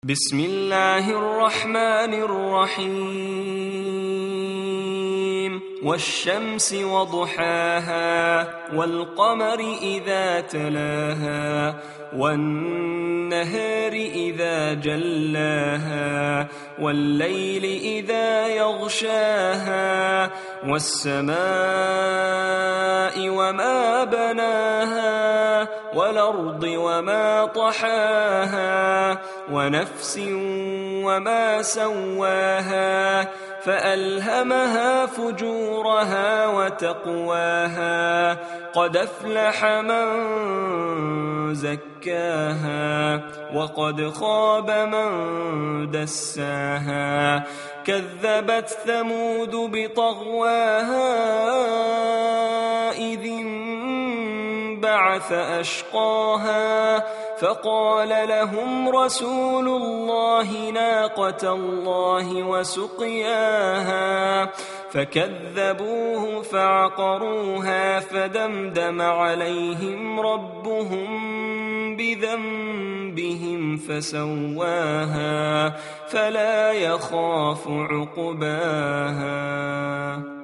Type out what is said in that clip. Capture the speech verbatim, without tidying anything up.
بسم الله الرحمن الرحيم والشمس وضحاها والقمر إذا تلاها والنهار إذا جلاها والليل إذا يغشاها والسماء وما بناها والأرض وما طحاها ونفس وما سواها فألهمها فجورها وتقواها قد أفلح من زكاها وقد خاب من دساها كذبت ثمود بطغواها إذ انبعث أشقاها فقال لهم رسول الله ناقة الله وسقياها فكذبوه فعقروها فدمدم عليهم ربهم بذنبهم فسواها فلا يخاف عقباها.